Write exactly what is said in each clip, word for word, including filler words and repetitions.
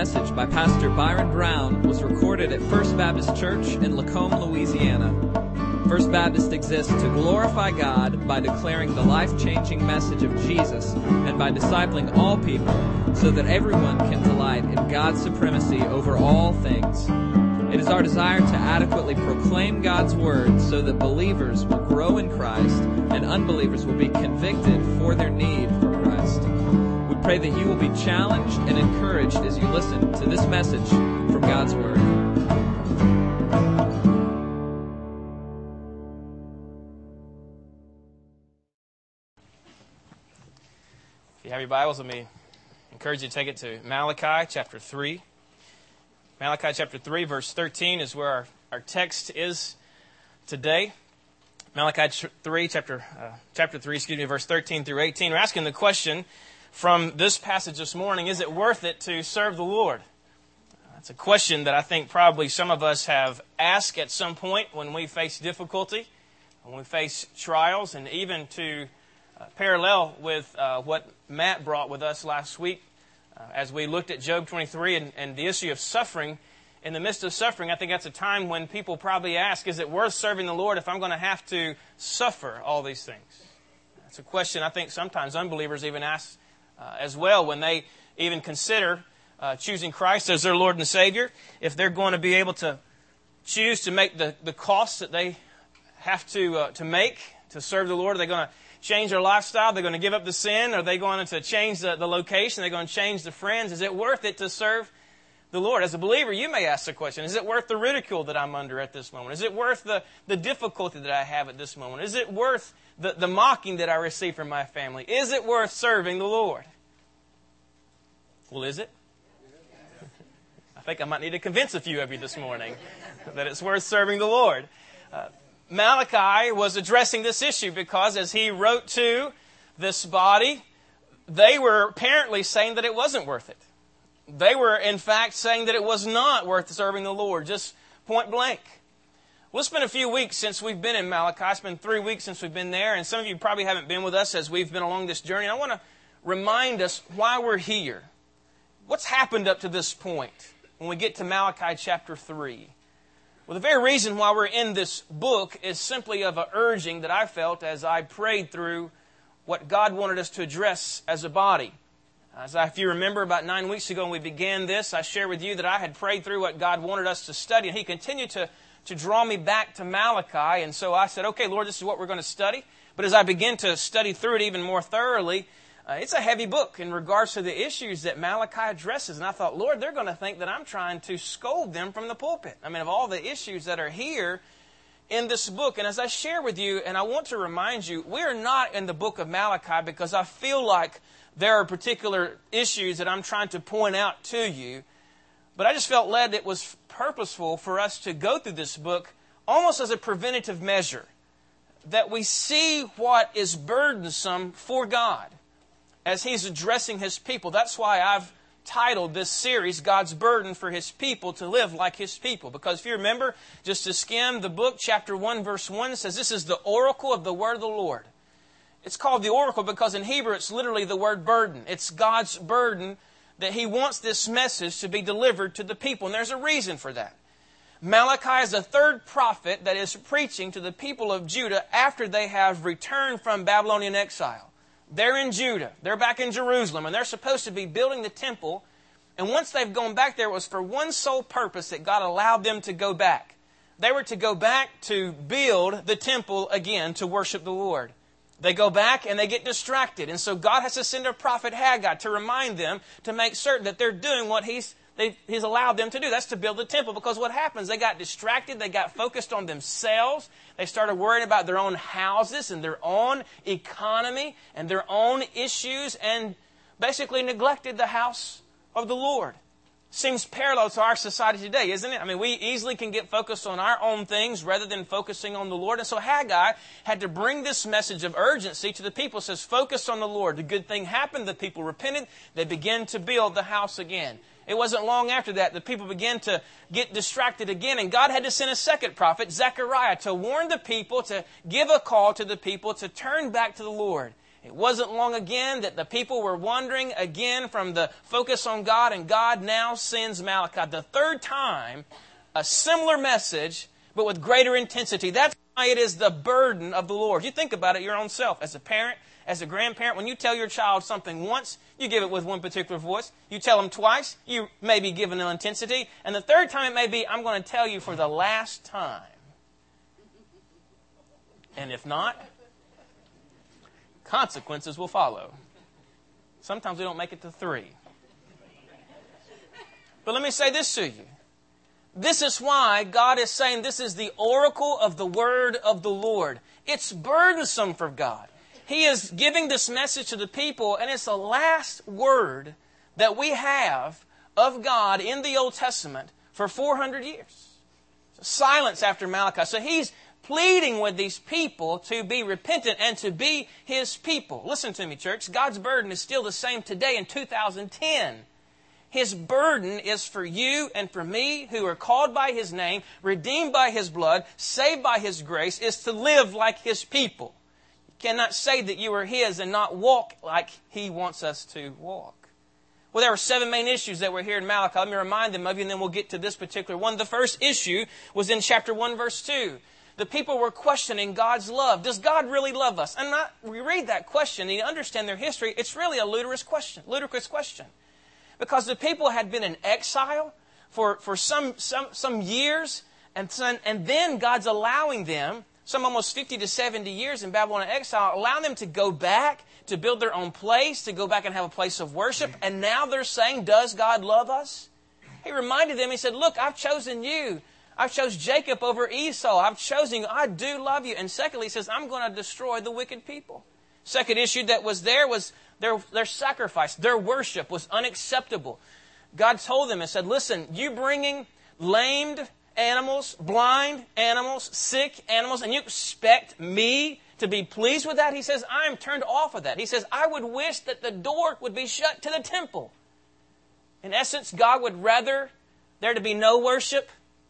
message by Pastor Byron Brown was recorded at First Baptist Church in Lacombe, Louisiana. First Baptist exists to glorify God by declaring the life-changing message of Jesus and by discipling all people so that everyone can delight in God's supremacy over all things. It is our desire to adequately proclaim God's Word so that believers will grow in Christ and unbelievers will be convicted for their need for Christ. We pray that you will be challenged and encouraged as you listen to this message from God's Word. If you have your Bibles, let me encourage you to take it to Malachi chapter three. Malachi chapter three, verse thirteen is where our, our text is today. Malachi three, chapter uh, chapter three, excuse me, verse thirteen through eighteen. We're asking the question from this passage this morning: is it worth it to serve the Lord? That's a question that I think probably some of us have asked at some point when we face difficulty, when we face trials, and even to uh, parallel with uh, what Matt brought with us last week. Uh, as we looked at Job twenty-three and, and the issue of suffering, in the midst of suffering, I think that's a time when people probably ask, is it worth serving the Lord if I'm going to have to suffer all these things? That's a question I think sometimes unbelievers even ask uh, as well when they even consider uh, choosing Christ as their Lord and Savior. If they're going to be able to choose to make the, the costs that they have to uh, to make to serve the Lord, are they going to change their lifestyle? They're going to give up the sin? Are they going to change the, the location? Are they going to change the friends? Is it worth it to serve the Lord? As a believer, you may ask the question, is it worth the ridicule that I'm under at this moment? Is it worth the, the difficulty that I have at this moment? Is it worth the, the mocking that I receive from my family? Is it worth serving the Lord? Well, is it? I think I might need to convince a few of you this morning that it's worth serving the Lord. Uh, Malachi was addressing this issue because as he wrote to this body, they were apparently saying that it wasn't worth it. They were, in fact, saying that it was not worth serving the Lord, just point blank. Well, it's been a few weeks since we've been in Malachi. It's been three weeks since we've been there, and some of you probably haven't been with us as we've been along this journey. And I want to remind us why we're here. What's happened up to this point when we get to Malachi chapter three? Well, the very reason why we're in this book is simply of an urging that I felt as I prayed through what God wanted us to address as a body. As I, if you remember, about nine weeks ago when we began this, I shared with you that I had prayed through what God wanted us to study, and He continued to, to draw me back to Malachi. And so I said, okay, Lord, this is what we're going to study. But as I began to study through it even more thoroughly, uh, it's a heavy book in regards to the issues that Malachi addresses. And I thought, Lord, they're going to think that I'm trying to scold them from the pulpit. I mean, of all the issues that are here in this book. And as I share with you, and I want to remind you, we are not in the book of Malachi because I feel like there are particular issues that I'm trying to point out to you. But I just felt led it was purposeful for us to go through this book almost as a preventative measure. That we see what is burdensome for God as He's addressing His people. That's why I've titled this series, God's Burden for His People to Live Like His People. Because if you remember, just to skim the book, chapter one, verse one says, this is the oracle of the word of the Lord. It's called the oracle because in Hebrew it's literally the word burden. It's God's burden that He wants this message to be delivered to the people. And there's a reason for that. Malachi is the third prophet that is preaching to the people of Judah after they have returned from Babylonian exile. They're in Judah. They're back in Jerusalem. And they're supposed to be building the temple. And once they've gone back there, it was for one sole purpose that God allowed them to go back. They were to go back to build the temple again to worship the Lord. They go back and they get distracted. And so God has to send a prophet Haggai to remind them to make certain that they're doing what He's they, He's allowed them to do. That's to build the temple. Because what happens, they got distracted. They got focused on themselves. They started worrying about their own houses and their own economy and their own issues and basically neglected the house of the Lord. Seems parallel to our society today, isn't it? I mean, we easily can get focused on our own things rather than focusing on the Lord. And so Haggai had to bring this message of urgency to the people. It says, focus on the Lord. The good thing happened. The people repented. They began to build the house again. It wasn't long after that the people began to get distracted again. And God had to send a second prophet, Zechariah, to warn the people, to give a call to the people to turn back to the Lord. It wasn't long again that the people were wandering again from the focus on God, and God now sends Malachi. The third time, a similar message, but with greater intensity. That's why it is the burden of the Lord. You think about it your own self. As a parent, as a grandparent, when you tell your child something once, you give it with one particular voice. You tell them twice, you may be giving them intensity. And the third time it may be, I'm going to tell you for the last time. And if not, consequences will follow. Sometimes we don't make it to three. But let me say this to you. This is why God is saying this is the oracle of the word of the Lord. It's burdensome for God. He is giving this message to the people, and it's the last word that we have of God in the Old Testament for four hundred years. Silence after Malachi. So He's pleading with these people to be repentant and to be His people. Listen to me, church. God's burden is still the same today in two thousand ten. His burden is for you and for me who are called by His name, redeemed by His blood, saved by His grace, is to live like His people. You cannot say that you are His and not walk like He wants us to walk. Well, there were seven main issues that were here in Malachi. Let me remind them of you, and then we'll get to this particular one. The first issue was in chapter one, verse two. The people were questioning God's love. Does God really love us? And not, we read that question and you understand their history. It's really a ludicrous question. Ludicrous question. Because the people had been in exile for, for some, some, some years, and, some, and then God's allowing them, some almost fifty to seventy years in Babylon exile, allowing them to go back, to build their own place, to go back and have a place of worship. And now they're saying, does God love us? He reminded them, He said, look, I've chosen you. I've chosen Jacob over Esau. I've chosen you. I do love you. And secondly, He says, I'm going to destroy the wicked people. Second issue that was there was their, their sacrifice. Their worship was unacceptable. God told them and said, listen, you bringing lamed animals, blind animals, sick animals, and you expect me to be pleased with that? He says, I'm turned off of that. He says, I would wish that the door would be shut to the temple. In essence, God would rather there to be no worship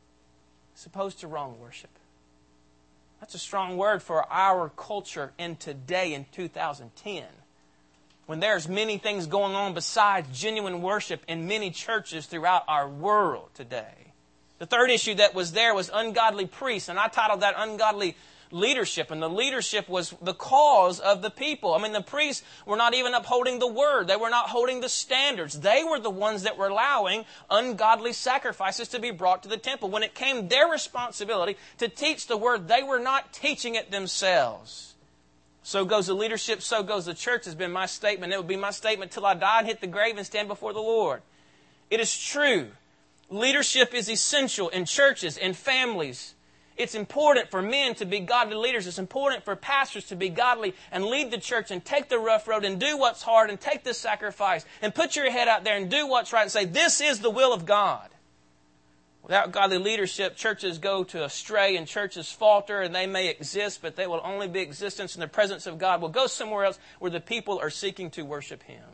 as opposed to wrong worship. That's a strong word for our culture in today in two thousand ten. When there's many things going on besides genuine worship in many churches throughout our world today. The third issue that was there was ungodly priests, and I titled that Ungodly Leadership, and the leadership was the cause of the people. I mean, the priests were not even upholding the word. They were not holding the standards. They were the ones that were allowing ungodly sacrifices to be brought to the temple. When it came their responsibility to teach the word, they were not teaching it themselves. So goes the leadership, so goes the church has been my statement. It would be my statement till I die and hit the grave and stand before the Lord. It is true. Leadership is essential in churches, in families. It's important for men to be godly leaders. It's important for pastors to be godly and lead the church and take the rough road and do what's hard and take the sacrifice and put your head out there and do what's right and say, this is the will of God. Without godly leadership, churches go to astray and churches falter, and they may exist, but they will only be existence in the presence of God. Will go somewhere else where the people are seeking to worship Him.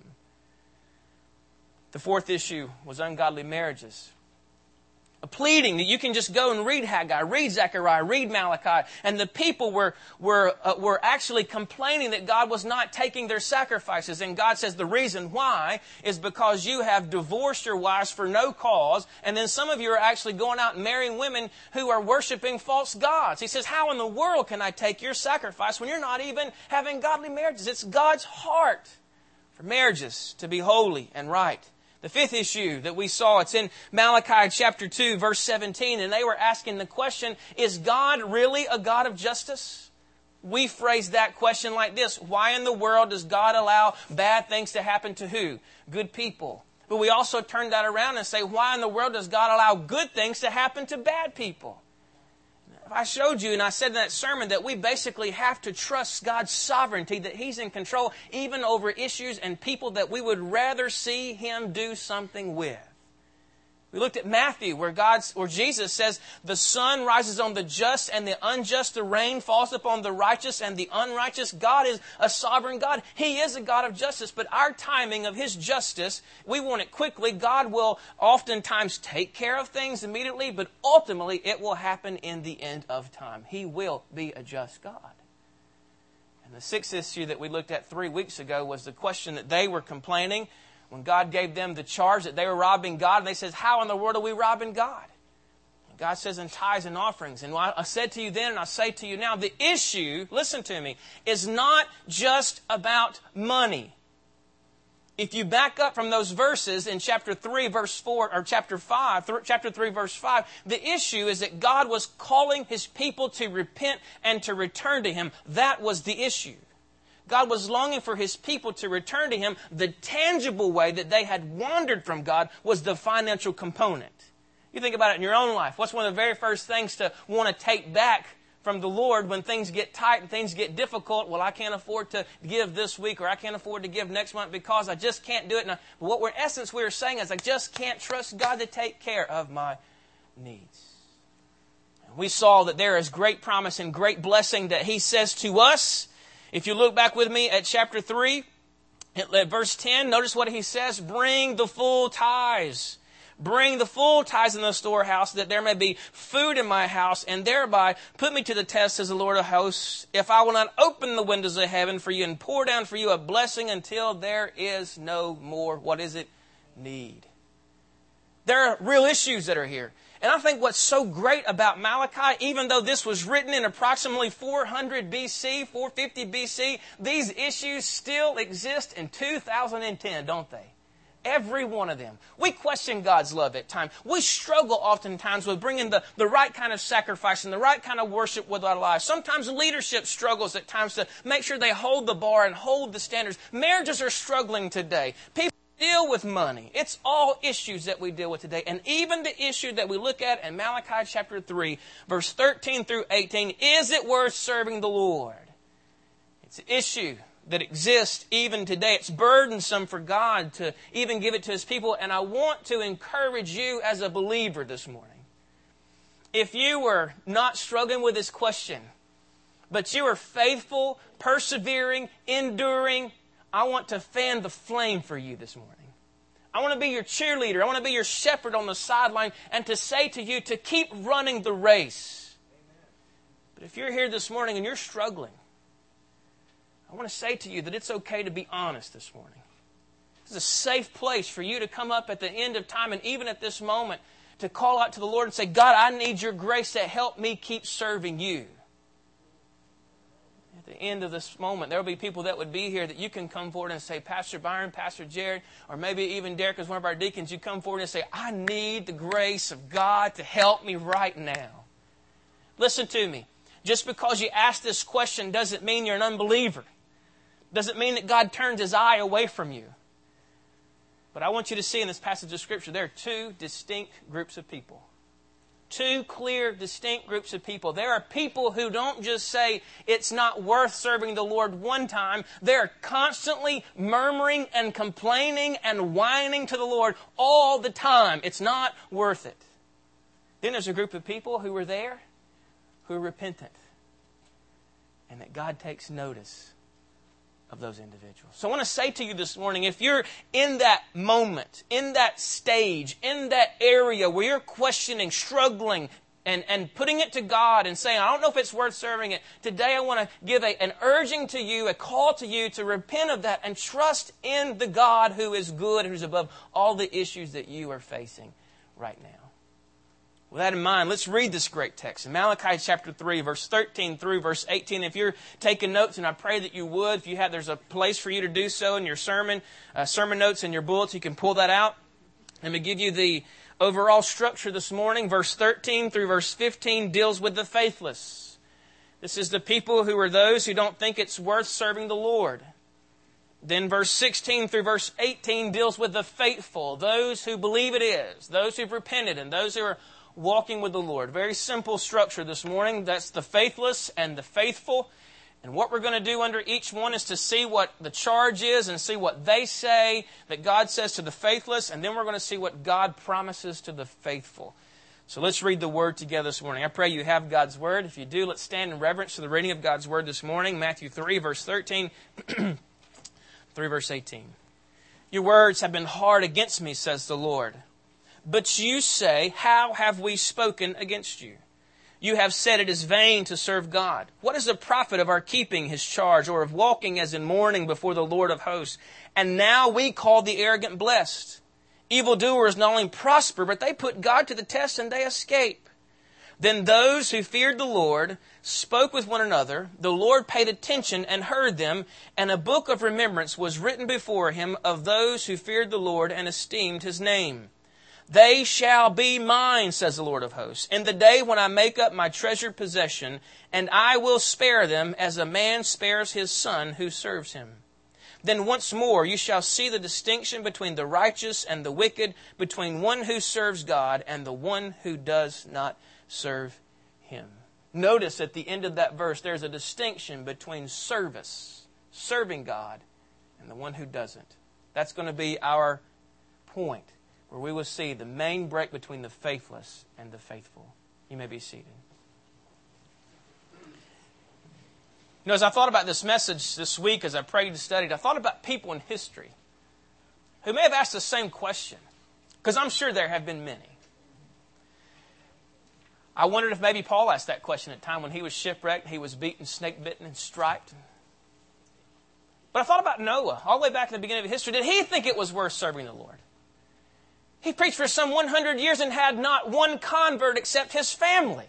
The fourth issue was ungodly marriages. A pleading that you can just go and read Haggai, read Zechariah, read Malachi. And the people were, were, uh, were actually complaining that God was not taking their sacrifices. And God says the reason why is because you have divorced your wives for no cause. And then some of you are actually going out and marrying women who are worshiping false gods. He says, how in the world can I take your sacrifice when you're not even having godly marriages? It's God's heart for marriages to be holy and right. The fifth issue that we saw, it's in Malachi chapter two, verse seventeen, and they were asking the question, is God really a God of justice? We phrase that question like this, why in the world does God allow bad things to happen to who? Good people. But we also turn that around and say, why in the world does God allow good things to happen to bad people? I showed you and I said in that sermon that we basically have to trust God's sovereignty, that He's in control even over issues and people that we would rather see Him do something with. We looked at Matthew where God's, where Jesus says the sun rises on the just and the unjust, the rain falls upon the righteous and the unrighteous. God is a sovereign God. He is a God of justice, but our timing of His justice, we want it quickly. God will oftentimes take care of things immediately, but ultimately it will happen in the end of time. He will be a just God. And the sixth issue that we looked at three weeks ago was the question that they were complaining when God gave them the charge that they were robbing God. And they said, how in the world are we robbing God? And God says in tithes and offerings. And I said to you then and I say to you now, the issue, listen to me, is not just about money. If you back up from those verses in chapter three, verse four, or chapter five, th- chapter three, verse five, the issue is that God was calling His people to repent and to return to Him. That was the issue. God was longing for His people to return to Him. The tangible way that they had wandered from God was the financial component. You think about it in your own life. What's one of the very first things to want to take back from the Lord when things get tight and things get difficult? Well, I can't afford to give this week, or I can't afford to give next month because I just can't do it. And I, what we're, in essence we are saying is I just can't trust God to take care of my needs. And we saw that there is great promise and great blessing that He says to us. If you look back with me at chapter three, at verse ten, notice what He says, bring the full tithes. Bring the full tithes in the storehouse, that there may be food in my house, and thereby put me to the test, says the Lord of hosts, if I will not open the windows of heaven for you and pour down for you a blessing until there is no more, what is it? Need. There are real issues that are here. And I think what's so great about Malachi, even though this was written in approximately four hundred B C, four fifty B C, these issues still exist in two thousand ten, don't they? Every one of them. We question God's love at times. We struggle oftentimes with bringing the, the right kind of sacrifice and the right kind of worship with our lives. Sometimes leadership struggles at times to make sure they hold the bar and hold the standards. Marriages are struggling today. People deal with money. It's all issues that we deal with today. And even the issue that we look at in Malachi chapter three, verse thirteen through eighteen, is it worth serving the Lord? It's an issue that exists even today. It's burdensome for God to even give it to His people. And I want to encourage you as a believer this morning. If you were not struggling with this question, but you are faithful, persevering, enduring, I want to fan the flame for you this morning. I want to be your cheerleader. I want to be your shepherd on the sideline and to say to you to keep running the race. But if you're here this morning and you're struggling, I want to say to you that it's okay to be honest this morning. This is a safe place for you to come up at the end of time and even at this moment to call out to the Lord and say, God, I need your grace to help me keep serving you. At the end of this moment, there will be people that would be here that you can come forward and say, Pastor Byron, Pastor Jared, or maybe even Derek as one of our deacons, you come forward and say, I need the grace of God to help me right now. Listen to me. Just because you ask this question doesn't mean you're an unbeliever. Doesn't mean that God turns His eye away from you. But I want you to see in this passage of Scripture, there are two distinct groups of people. Two clear, distinct groups of people. There are people who don't just say it's not worth serving the Lord one time. They're constantly murmuring and complaining and whining to the Lord all the time. It's not worth it. Then there's a group of people who are there, who are repentant, and that God takes notice of those individuals. So I want to say to you this morning, if you're in that moment, in that stage, in that area where you're questioning, struggling, and, and putting it to God and saying, I don't know if it's worth serving it, today I want to give a, an urging to you, a call to you to repent of that and trust in the God who is good, who's above all the issues that you are facing right now. With that in mind, let's read this great text in Malachi chapter three, verse thirteen through verse eighteen. If you're taking notes, and I pray that you would, if you have, there's a place for you to do so in your sermon, uh, sermon notes in your bullets, you can pull that out. Let me give you the overall structure this morning. Verse thirteen through verse fifteen deals with the faithless. This is the people who are those who don't think it's worth serving the Lord. Then verse sixteen through verse eighteen deals with the faithful, those who believe it is, those who've repented, and those who are walking with the Lord. Very simple structure this morning. That's the faithless and the faithful. And what we're going to do under each one is to see what the charge is and see what they say that God says to the faithless. And then we're going to see what God promises to the faithful. So let's read the Word together this morning. I pray you have God's Word. If you do, let's stand in reverence to the reading of God's Word this morning. Matthew three, verse thirteen through verse eighteen. Your words have been hard against me, says the Lord. But you say, how have we spoken against you? You have said it is vain to serve God. What is the profit of our keeping His charge, or of walking as in mourning before the Lord of hosts? And now we call the arrogant blessed. Evildoers not only prosper, but they put God to the test and they escape. Then those who feared the Lord spoke with one another. The Lord paid attention and heard them, and a book of remembrance was written before Him of those who feared the Lord and esteemed His name. They shall be mine, says the Lord of hosts, in the day when I make up my treasured possession, and I will spare them as a man spares his son who serves him. Then once more you shall see the distinction between the righteous and the wicked, between one who serves God and the one who does not serve Him. Notice at the end of that verse, there's a distinction between service, serving God, and the one who doesn't. That's going to be our point, where we will see the main break between the faithless and the faithful. You may be seated. You know, as I thought about this message this week, as I prayed and studied, I thought about people in history who may have asked the same question, because I'm sure there have been many. I wondered if maybe Paul asked that question at a time when he was shipwrecked, he was beaten, snake-bitten, and striped. But I thought about Noah, all the way back in the beginning of history. Did he think it was worth serving the Lord? He preached for some one hundred years and had not one convert except his family.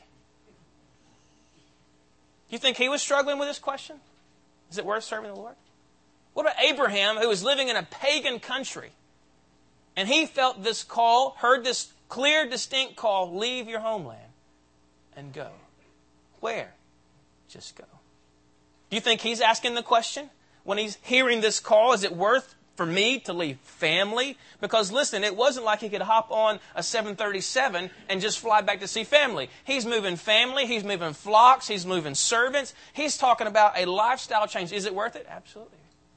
Do you think he was struggling with this question? Is it worth serving the Lord? What about Abraham, who was living in a pagan country, and he felt this call, heard this clear, distinct call, leave your homeland and go. Where? Just go. Do you think he's asking the question when he's hearing this call, is it worth for me to leave family? Because listen, it wasn't like he could hop on a seven thirty-seven and just fly back to see family. He's moving family, he's moving flocks, he's moving servants. He's talking about a lifestyle change. Is it worth it? Absolutely.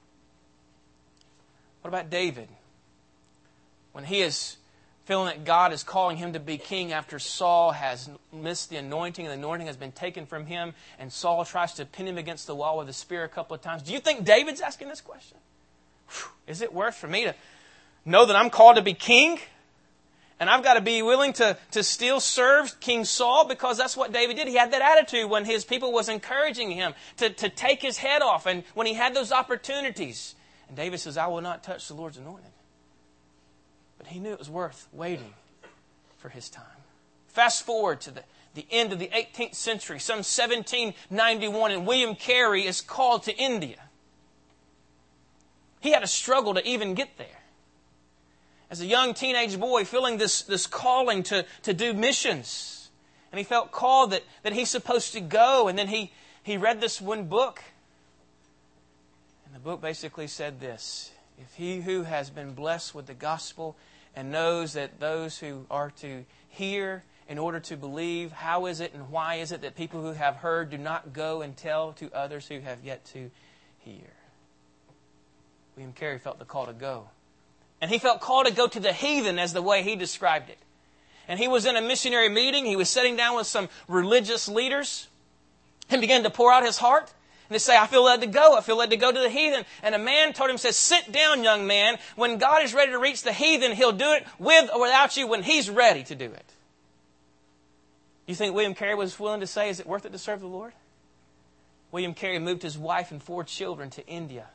What about David? When he is feeling that God is calling him to be king after Saul has missed the anointing, and the anointing has been taken from him, and Saul tries to pin him against the wall with a spear a couple of times. Do you think David's asking this question? Is it worth for me to know that I'm called to be king? And I've got to be willing to, to still serve King Saul? Because that's what David did. He had that attitude when his people was encouraging him to, to take his head off, and when he had those opportunities. And David says, I will not touch the Lord's anointed. But he knew it was worth waiting for his time. Fast forward to the, the end of the eighteenth century, some seventeen ninety-one, and William Carey is called to India. He had a struggle to even get there. As a young teenage boy, feeling this, this calling to, to do missions. And he felt called that, that he's supposed to go. And then he, he read this one book. And the book basically said this: if he who has been blessed with the gospel and knows that those who are to hear in order to believe, how is it and why is it that people who have heard do not go and tell to others who have yet to hear? William Carey felt the call to go. And he felt called to go to the heathen, as the way he described it. And he was in a missionary meeting. He was sitting down with some religious leaders and began to pour out his heart. And they say, I feel led to go. I feel led to go to the heathen. And a man told him, says, sit down, young man. When God is ready to reach the heathen, He'll do it with or without you when He's ready to do it. You think William Carey was willing to say, is it worth it to serve the Lord? William Carey moved his wife and four children to India.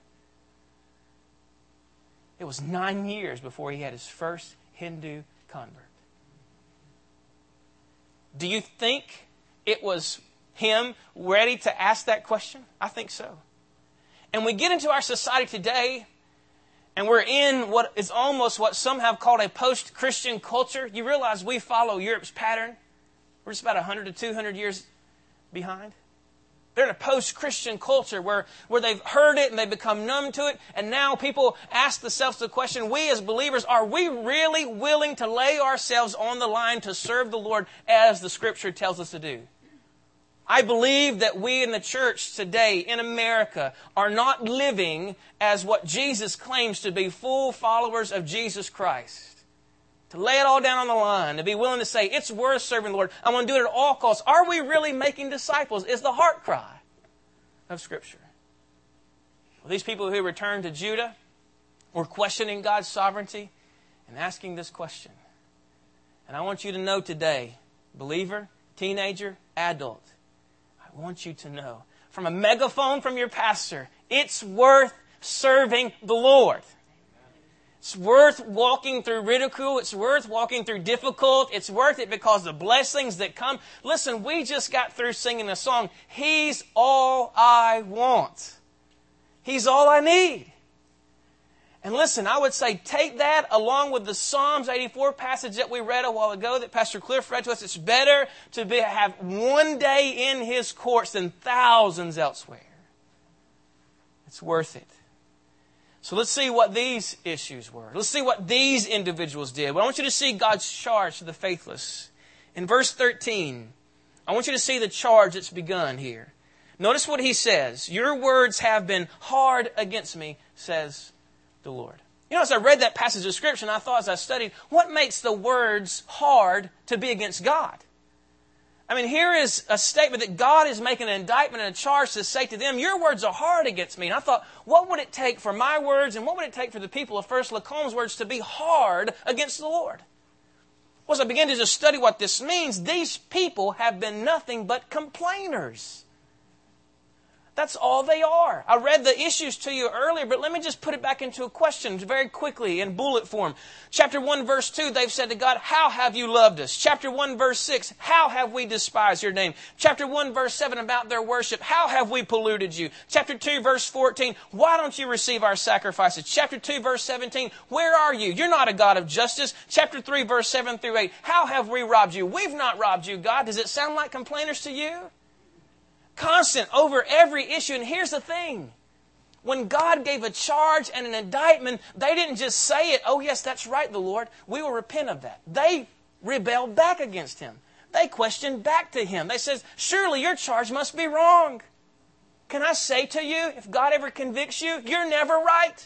It was nine years before he had his first Hindu convert. Do you think it was him ready to ask that question? I think so. And we get into our society today, and we're in what is almost what some have called a post-Christian culture. You realize we follow Europe's pattern. We're just about one hundred to two hundred years behind. They're in a post-Christian culture where, where they've heard it and they've become numb to it. And now people ask themselves the question, we as believers, are we really willing to lay ourselves on the line to serve the Lord as the Scripture tells us to do? I believe that we in the church today in America are not living as what Jesus claims to be, full followers of Jesus Christ. To lay it all down on the line, to be willing to say, it's worth serving the Lord. I want to do it at all costs. Are we really making disciples? Is the heart cry of Scripture. Well, these people who returned to Judah were questioning God's sovereignty and asking this question. And I want you to know today, believer, teenager, adult, I want you to know, from a megaphone from your pastor, it's worth serving the Lord. It's worth walking through ridicule. It's worth walking through difficult. It's worth it because the blessings that come. Listen, we just got through singing a song, He's all I want. He's all I need. And listen, I would say take that along with the Psalms eighty-four passage that we read a while ago that Pastor Cliff read to us. It's better to be, have one day in His courts than thousands elsewhere. It's worth it. So let's see what these issues were. Let's see what these individuals did. But I want you to see God's charge to the faithless. In verse thirteen, I want you to see the charge that's begun here. Notice what he says. Your words have been hard against me, says the Lord. You know, as I read that passage of Scripture, and I thought as I studied, what makes the words hard to be against God? I mean, here is a statement that God is making an indictment and a charge to say to them, your words are hard against me. And I thought, what would it take for my words and what would it take for the people of First Lacomb's words to be hard against the Lord? Well, as I began to just study what this means, these people have been nothing but complainers. That's all they are. I read the issues to you earlier, but let me just put it back into a question very quickly in bullet form. Chapter one, verse two, they've said to God, how have you loved us? Chapter one, verse six, how have we despised your name? Chapter one, verse seven, about their worship, how have we polluted you? Chapter two, verse fourteen, why don't you receive our sacrifices? Chapter two, verse seventeen, where are you? You're not a God of justice. Chapter three, verse seven through eight, how have we robbed you? We've not robbed you, God. Does it sound like complainers to you? Constant over every issue. And here's the thing. When God gave a charge and an indictment, they didn't just say it, oh yes, that's right, the Lord. We will repent of that. They rebelled back against Him. They questioned back to Him. They said, surely your charge must be wrong. Can I say to you, if God ever convicts you, you're never right.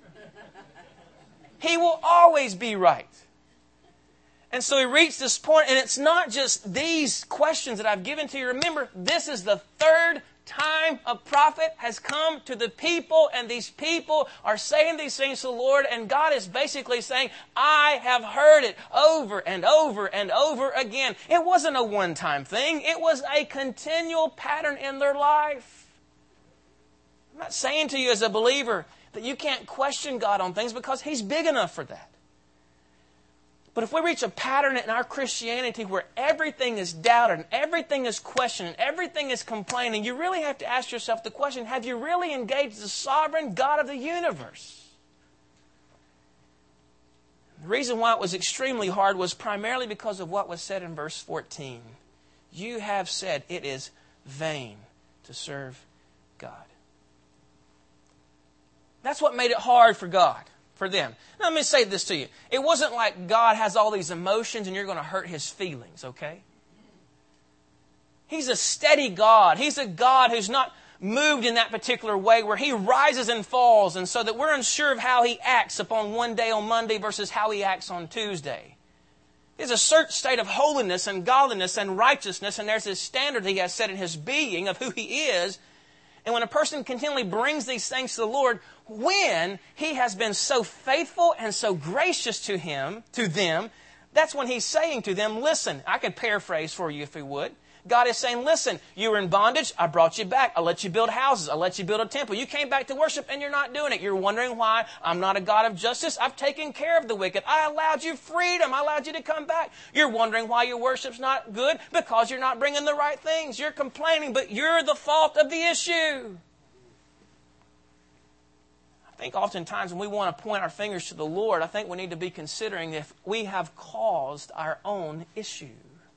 He will always be right. And so he reached this point, and it's not just these questions that I've given to you. Remember, this is the third time a prophet has come to the people, and these people are saying these things to the Lord, and God is basically saying, I have heard it over and over and over again. It wasn't a one-time thing. It was a continual pattern in their life. I'm not saying to you as a believer that you can't question God on things because He's big enough for that. But if we reach a pattern in our Christianity where everything is doubted and everything is questioned and everything is complaining, you really have to ask yourself the question, have you really engaged the sovereign God of the universe? The reason why it was extremely hard was primarily because of what was said in verse fourteen. You have said it is vain to serve God. That's what made it hard for God. For them. Now, let me say this to you. It wasn't like God has all these emotions and you're going to hurt His feelings, okay? He's a steady God. He's a God who's not moved in that particular way where He rises and falls, and so that we're unsure of how He acts upon one day on Monday versus how He acts on Tuesday. There's a certain state of holiness and godliness and righteousness, and there's this standard He has set in His being of who He is. And when a person continually brings these things to the Lord, when He has been so faithful and so gracious to him, to them, that's when He's saying to them, listen, I can paraphrase for you if He would. God is saying, listen, you were in bondage. I brought you back. I let you build houses. I let you build a temple. You came back to worship and you're not doing it. You're wondering why I'm not a God of justice. I've taken care of the wicked. I allowed you freedom. I allowed you to come back. You're wondering why your worship's not good because you're not bringing the right things. You're complaining, but you're the fault of the issue. I think oftentimes when we want to point our fingers to the Lord, I think we need to be considering if we have caused our own issue.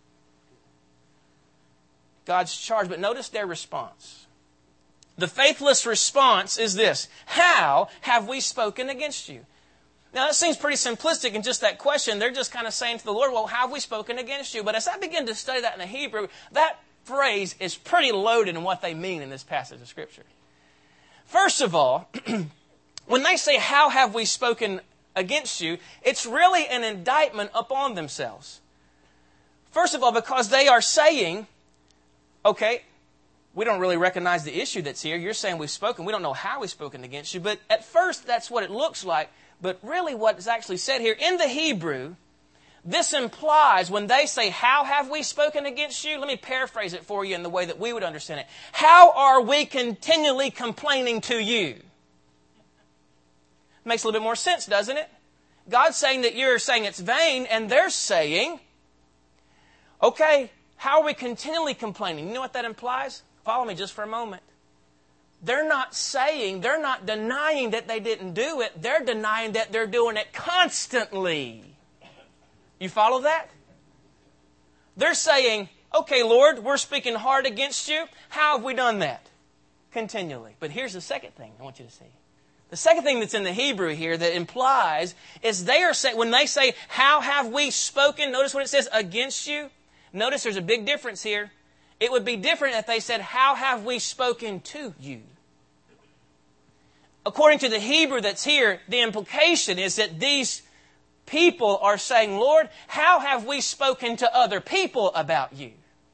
God's charge. But notice their response. The faithless response is this. How have we spoken against you? Now that seems pretty simplistic in just that question. They're just kind of saying to the Lord, well, how have we spoken against you? But as I begin to study that in the Hebrew, that phrase is pretty loaded in what they mean in this passage of Scripture. First of all, when they say, how have we spoken against you, it's really an indictment upon themselves. First of all, because they are saying, okay, we don't really recognize the issue that's here. You're saying we've spoken. We don't know how we've spoken against you. But at first, that's what it looks like. But really what is actually said here, in the Hebrew, This implies when they say, how have we spoken against you? Let me paraphrase it for you in the way that we would understand it. How are we continually complaining to you? Makes a little bit more sense, doesn't it? God's saying that you're saying it's vain, and they're saying, okay, how are we continually complaining? You know what that implies? Follow me just for a moment. They're not saying, they're not denying that they didn't do it. They're denying that they're doing it constantly. You follow that? They're saying, okay, Lord, we're speaking hard against you. How have we done that? Continually. But here's the second thing I want you to see. The second thing that's in the Hebrew here that implies is they are saying, when they say, how have we spoken? Notice what it says, against you. Notice there's a big difference here. It would be different if they said, how have we spoken to you? According to the Hebrew that's here, the implication is that these people are saying, Lord, how have we spoken to other people about you?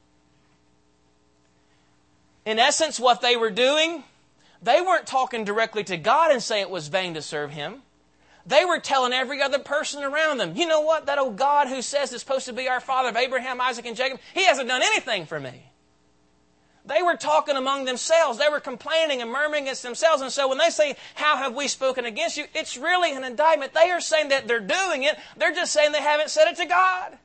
In essence, what they were doing, they weren't talking directly to God and saying it was vain to serve Him. They were telling every other person around them, you know what, that old God who says is supposed to be our father of Abraham, Isaac, and Jacob, He hasn't done anything for me. They were talking among themselves. They were complaining and murmuring against themselves. And so when they say, how have we spoken against you? It's really an indictment. They are saying that they're doing it. They're just saying they haven't said it to God.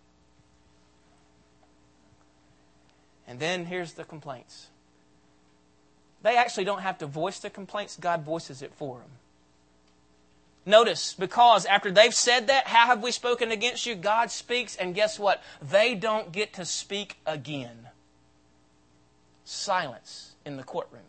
And then here's the complaints. They actually don't have to voice the complaints. God voices it for them. Notice, because after they've said that, how have we spoken against you? God speaks, and guess what? They don't get to speak again. Silence in the courtroom.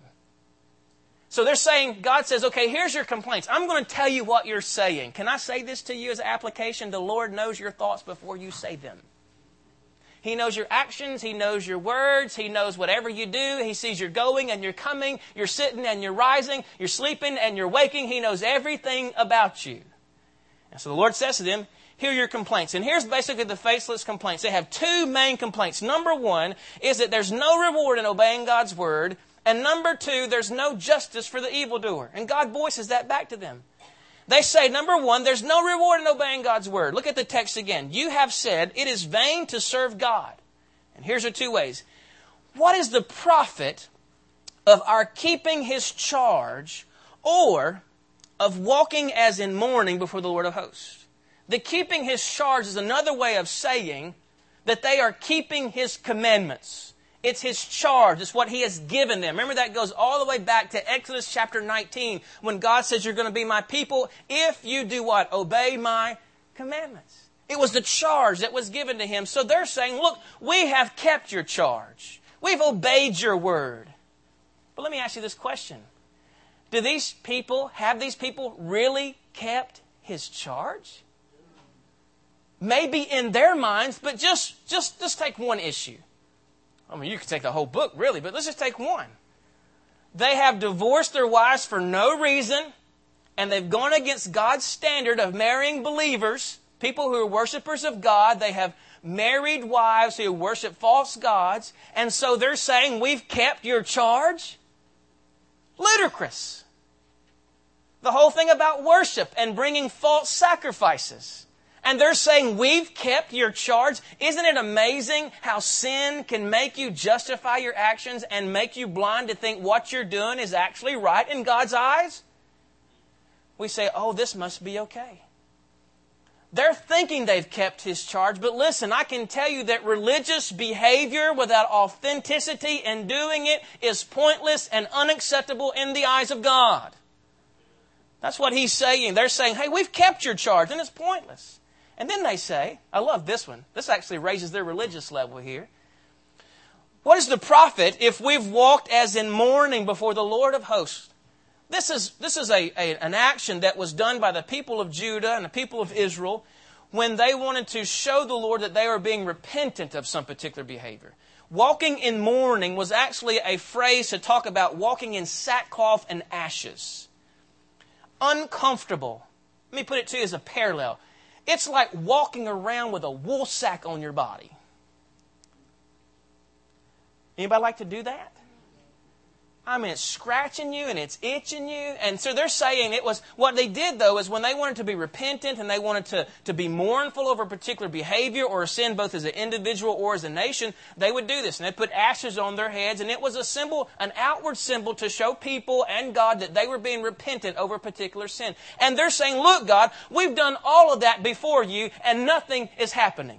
So they're saying, God says, okay, here's your complaints. I'm going to tell you what you're saying. Can I say this to you as an application? The Lord knows your thoughts before you say them. He knows your actions. He knows your words. He knows whatever you do. He sees you're going and you're coming. You're sitting and you're rising. You're sleeping and you're waking. He knows everything about you. And so the Lord says to them, here are your complaints. And here's basically the faithless complaints. They have two main complaints. Number one is that there's no reward in obeying God's word. And number two, there's no justice for the evildoer. And God voices that back to them. They say, number one, there's no reward in obeying God's word. Look at the text again. You have said it is vain to serve God. And here's the two ways. What is the profit of our keeping His charge or of walking as in mourning before the Lord of hosts? The keeping His charge is another way of saying that they are keeping His commandments. It's His charge. It's what He has given them. Remember, that goes all the way back to Exodus chapter nineteen when God says you're going to be my people if you do what? Obey my commandments. It was the charge that was given to Him. So they're saying, look, we have kept your charge. We've obeyed your word. But let me ask you this question. Do these people, have these people really kept His charge? Maybe in their minds, but just, just, just take one issue. I mean, you could take the whole book, really, but let's just take one. They have divorced their wives for no reason, and they've gone against God's standard of marrying believers, people who are worshipers of God. They have married wives who worship false gods, and so they're saying, we've kept your charge? Ludicrous. The whole thing about worship and bringing false sacrifices. And they're saying, we've kept your charge. Isn't it amazing how sin can make you justify your actions and make you blind to think what you're doing is actually right in God's eyes? We say, oh, this must be okay. They're thinking they've kept His charge, but listen, I can tell you that religious behavior without authenticity and doing it is pointless and unacceptable in the eyes of God. That's what He's saying. They're saying, hey, we've kept your charge, and it's pointless. And then they say, I love this one. This actually raises their religious level here. What is the profit if we've walked as in mourning before the Lord of hosts? This is, this is a, a, an action that was done by the people of Judah and the people of Israel when they wanted to show the Lord that they were being repentant of some particular behavior. Walking in mourning was actually a phrase to talk about walking in sackcloth and ashes. Uncomfortable. Let me put it to you as a parallel. It's like walking around with a wool sack on your body. Anybody like to do that? I mean, it's scratching you and it's itching you. And so they're saying it was, what they did though is when they wanted to be repentant and they wanted to, to be mournful over a particular behavior or a sin both as an individual or as a nation, they would do this. And they'd put ashes on their heads, and it was a symbol, an outward symbol to show people and God that they were being repentant over a particular sin. And they're saying, look God, we've done all of that before you and nothing is happening.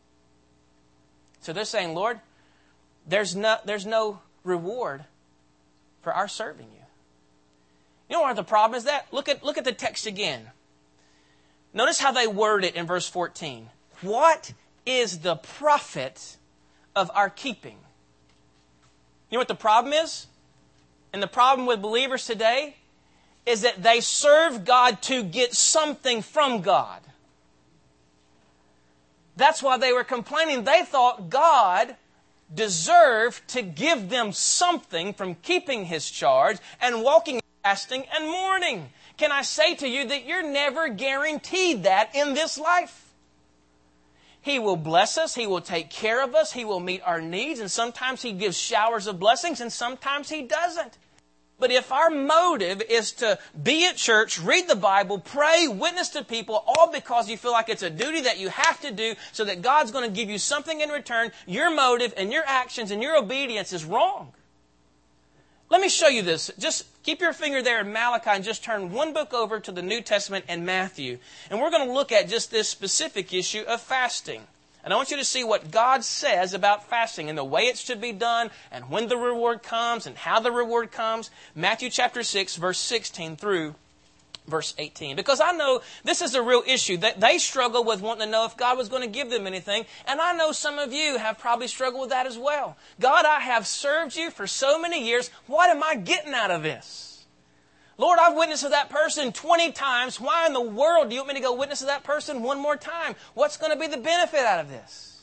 So they're saying, Lord, there's no, there's no reward for our serving you. You know what the problem is that? Look at, look at the text again. Notice how they word it in verse fourteen. What is the profit of our keeping? You know what the problem is? And the problem with believers today is that they serve God to get something from God. That's why they were complaining. They thought God deserve to give them something from keeping His charge and walking in fasting and mourning. Can I say to you that you're never guaranteed that in this life? He will bless us. He will take care of us. He will meet our needs. And sometimes He gives showers of blessings and sometimes He doesn't. But if our motive is to be at church, read the Bible, pray, witness to people, all because you feel like it's a duty that you have to do so that God's going to give you something in return, your motive and your actions and your obedience is wrong. Let me show you this. Just keep your finger there in Malachi and just turn one book over to the New Testament and Matthew. And we're going to look at just this specific issue of fasting. And I want you to see what God says about fasting and the way it should be done and when the reward comes and how the reward comes. Matthew chapter six, verse sixteen through verse eighteen. Because I know this is a real issue. That they struggle with wanting to know if God was going to give them anything. And I know some of you have probably struggled with that as well. God, I have served you for so many years. What am I getting out of this? Lord, I've witnessed to that person twenty times. Why in the world do you want me to go witness to that person one more time? What's going to be the benefit out of this?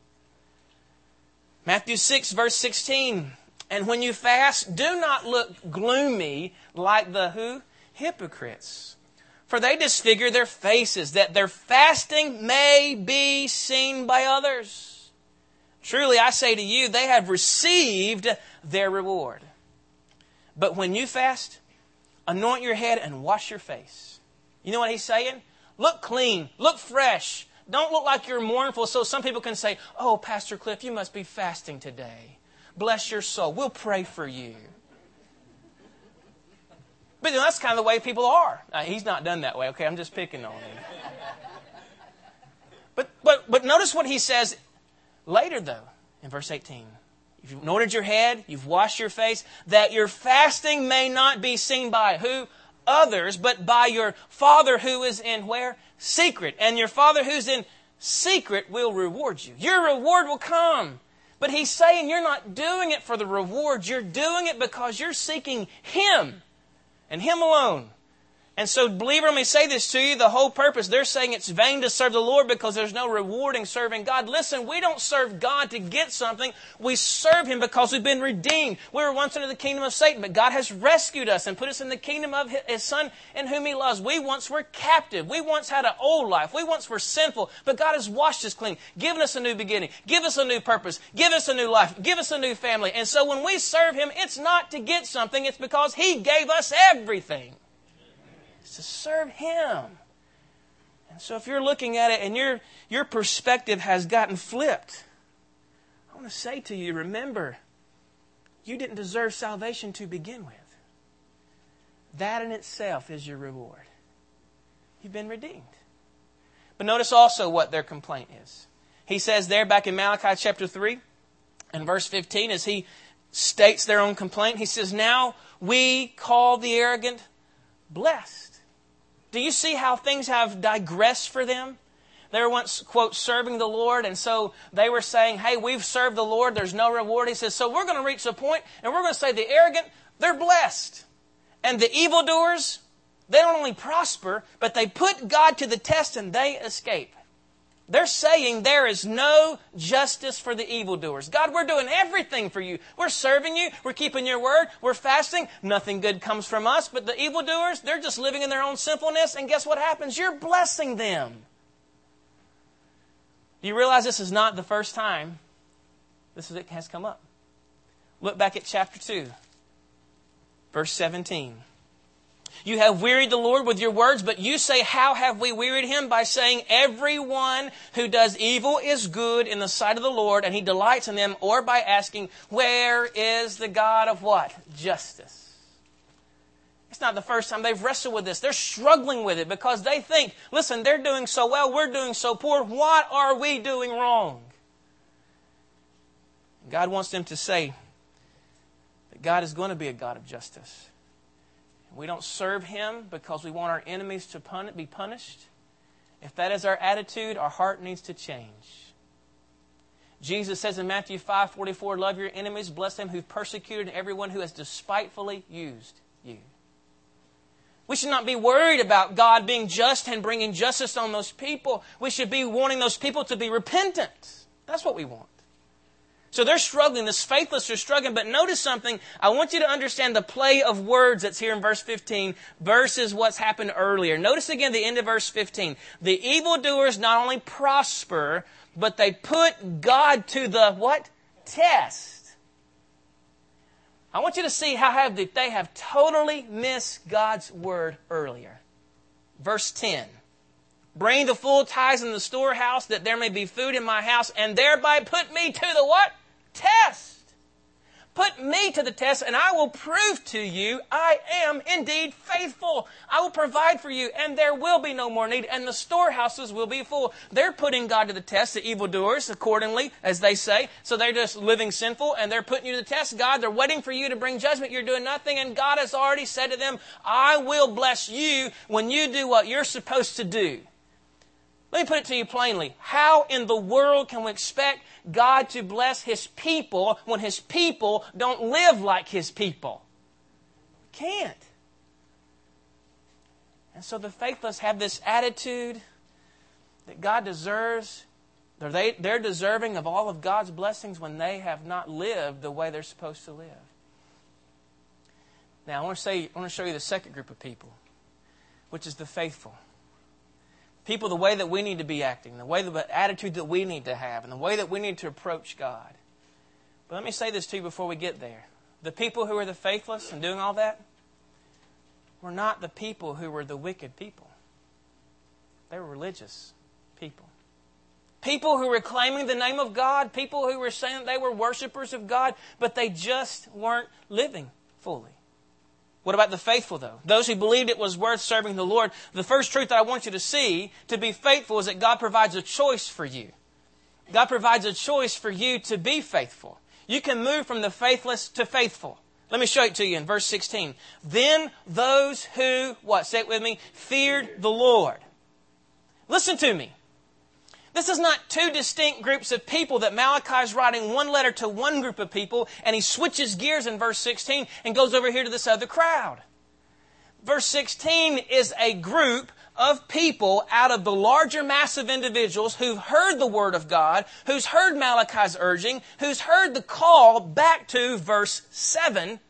Matthew six, verse sixteen. And when you fast, do not look gloomy like the who? Hypocrites. For they disfigure their faces, that their fasting may be seen by others. Truly, I say to you, they have received their reward. But when you fast, anoint your head and wash your face. You know what he's saying? Look clean. Look fresh. Don't look like you're mournful so some people can say, oh, Pastor Cliff, you must be fasting today. Bless your soul. We'll pray for you. But you know, that's kind of the way people are. Now, he's not done that way, okay? I'm just picking on him. But, but, but notice what he says later, though, in verse eighteen. You've anointed your head, you've washed your face, that your fasting may not be seen by who? Others, but by your Father who is in where? Secret. And your Father who's in secret will reward you. Your reward will come. But he's saying you're not doing it for the reward. You're doing it because you're seeking Him and Him alone. And so, believer, let me say this to you. The whole purpose, they're saying it's vain to serve the Lord because there's no reward in serving God. Listen, we don't serve God to get something. We serve Him because we've been redeemed. We were once under the kingdom of Satan, but God has rescued us and put us in the kingdom of His Son in whom He loves. We once were captive. We once had an old life. We once were sinful, but God has washed us clean, given us a new beginning, give us a new purpose, give us a new life, give us a new family. And so when we serve Him, it's not to get something. It's because He gave us everything. To serve Him. And so if you're looking at it and your, your perspective has gotten flipped, I want to say to you, remember, you didn't deserve salvation to begin with. That in itself is your reward. You've been redeemed. But notice also what their complaint is. He says there back in Malachi chapter three and verse fifteen, as he states their own complaint, he says, now we call the arrogant blessed. Do you see how things have digressed for them? They were once, quote, serving the Lord, and so they were saying, hey, we've served the Lord, there's no reward. He says, so we're going to reach a point, and we're going to say the arrogant, they're blessed. And the evildoers, they don't only prosper, but they put God to the test and they escape. They're saying there is no justice for the evildoers. God, we're doing everything for you. We're serving you. We're keeping your word. We're fasting. Nothing good comes from us. But the evildoers, they're just living in their own sinfulness. And guess what happens? You're blessing them. Do you realize this is not the first time this has come up? Look back at chapter two. Verse seventeen. You have wearied the Lord with your words, but you say, how have we wearied Him? By saying, everyone who does evil is good in the sight of the Lord, and He delights in them, or by asking, where is the God of what? Justice. It's not the first time they've wrestled with this. They're struggling with it because they think, listen, they're doing so well, we're doing so poor. What are we doing wrong? God wants them to say that God is going to be a God of justice. We don't serve Him because we want our enemies to pun- be punished. If that is our attitude, our heart needs to change. Jesus says in Matthew five forty-four, love your enemies, bless them who've persecuted, and everyone who has despitefully used you. We should not be worried about God being just and bringing justice on those people. We should be wanting those people to be repentant. That's what we want. So they're struggling. The faithless are struggling. But notice something. I want you to understand the play of words that's here in verse fifteen versus what's happened earlier. Notice again the end of verse fifteen. The evildoers not only prosper, but they put God to the what? Test. I want you to see how have they, they have totally missed God's word earlier. Verse ten. Bring the full tithes in the storehouse, that there may be food in my house, and thereby put me to the what? Test. Put me to the test, and I will prove to you I am indeed faithful. I will provide for you, and there will be no more need, and the storehouses will be full. They're putting God to the test, the evildoers, accordingly, as they say. So they're just living sinful, and they're putting you to the test. God, they're waiting for you to bring judgment. You're doing nothing, and God has already said to them, I will bless you when you do what you're supposed to do. Let me put it to you plainly. How in the world can we expect God to bless His people when His people don't live like His people? We can't. And so the faithless have this attitude that God deserves, they're, they, they're deserving of all of God's blessings when they have not lived the way they're supposed to live. Now I want to say, I want to show you the second group of people, which is the faithful. People, the way that we need to be acting, the way, the attitude that we need to have, and the way that we need to approach God. But let me say this to you before we get there. The people who are the faithless and doing all that were not the people who were the wicked people. They were religious people. People who were claiming the name of God, people who were saying that they were worshipers of God, but they just weren't living fully. What about the faithful, though? Those who believed it was worth serving the Lord. The first truth that I want you to see to be faithful is that God provides a choice for you. God provides a choice for you to be faithful. You can move from the faithless to faithful. Let me show it to you in verse sixteen. Then those who, what? Say it with me. Feared the Lord. Listen to me. This is not two distinct groups of people that Malachi is writing one letter to one group of people, and he switches gears in verse sixteen and goes over here to this other crowd. Verse sixteen is a group of people out of the larger mass of individuals who've heard the Word of God, who's heard Malachi's urging, who's heard the call back to verse seven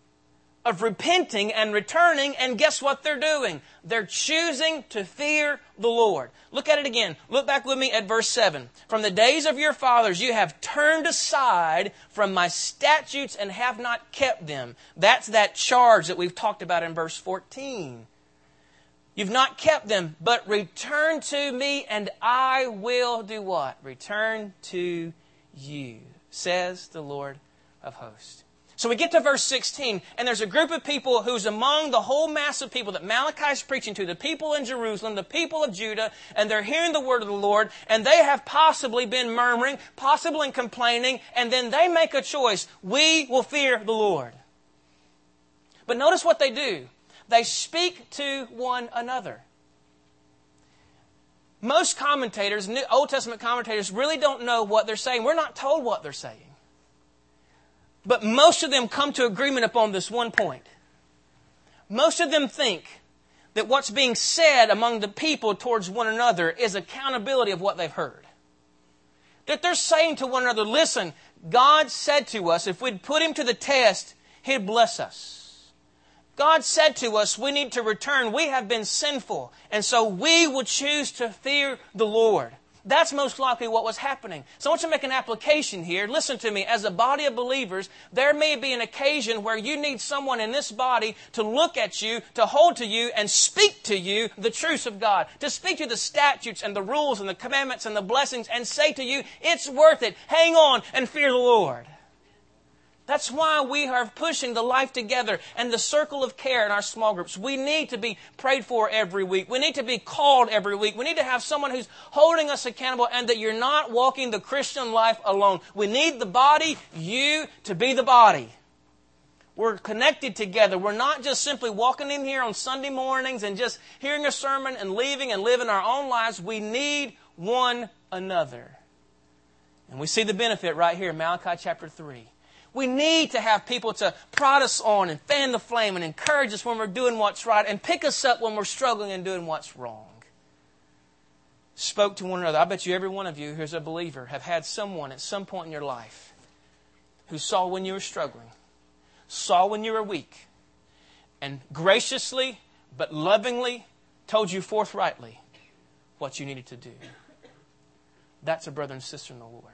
of repenting and returning, and guess what they're doing? They're choosing to fear the Lord. Look at it again. Look back with me at verse seven. From the days of your fathers you have turned aside from my statutes and have not kept them. That's that charge that we've talked about in verse fourteen. You've not kept them, but return to me and I will do what? Return to you, says the Lord of hosts. So we get to verse sixteen, and there's a group of people who's among the whole mass of people that Malachi is preaching to, the people in Jerusalem, the people of Judah, and they're hearing the word of the Lord, and they have possibly been murmuring, possibly complaining, and then they make a choice. We will fear the Lord. But notice what they do. They speak to one another. Most commentators, New Old Testament commentators, really don't know what they're saying. We're not told what they're saying. But most of them come to agreement upon this one point. Most of them think that what's being said among the people towards one another is accountability of what they've heard. That they're saying to one another, listen, God said to us, if we'd put Him to the test, He'd bless us. God said to us, we need to return. We have been sinful. And so we will choose to fear the Lord. That's most likely what was happening. So I want you to make an application here. Listen to me. As a body of believers, there may be an occasion where you need someone in this body to look at you, to hold to you, and speak to you the truths of God. To speak to you the statutes and the rules and the commandments and the blessings and say to you, it's worth it. Hang on and fear the Lord. That's why we are pushing the Life Together and the circle of care in our small groups. We need to be prayed for every week. We need to be called every week. We need to have someone who's holding us accountable, and that you're not walking the Christian life alone. We need the body, you, to be the body. We're connected together. We're not just simply walking in here on Sunday mornings and just hearing a sermon and leaving and living our own lives. We need one another. And we see the benefit right here in Malachi chapter three. We need to have people to prod us on and fan the flame and encourage us when we're doing what's right and pick us up when we're struggling and doing what's wrong. Spoke to one another. I bet you every one of you who's a believer have had someone at some point in your life who saw when you were struggling, saw when you were weak, and graciously but lovingly told you forthrightly what you needed to do. That's a brother and sister in the Lord.